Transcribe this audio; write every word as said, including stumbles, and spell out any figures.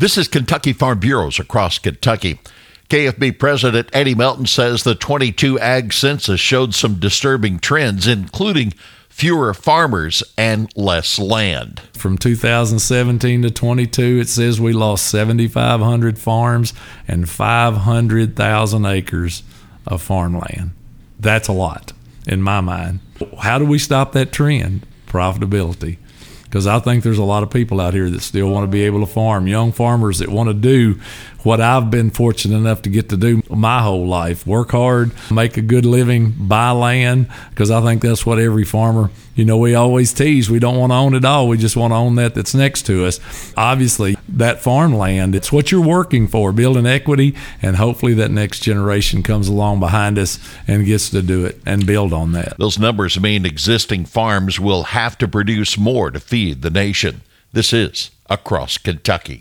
This is Kentucky Farm Bureaus across Kentucky. K F B President Eddie Melton says the twenty-two ag census showed some disturbing trends, including fewer farmers and less land. From two thousand seventeen to twenty-two, it says we lost seven thousand five hundred farms and five hundred thousand acres of farmland. That's a lot in my mind. How do we stop that trend? Profitability. Because I think there's a lot of people out here that still want to be able to farm, young farmers that want to do what I've been fortunate enough to get to do my whole life, work hard, make a good living, buy land, because I think that's what every farmer, you know, we always tease, we don't want to own it all, we just want to own that that's next to us. Obviously, that farmland, it's what you're working for, building equity, and hopefully that next generation comes along behind us and gets to do it and build on that. Those numbers mean existing farms will have to produce more to feed the nation. This is Across Kentucky.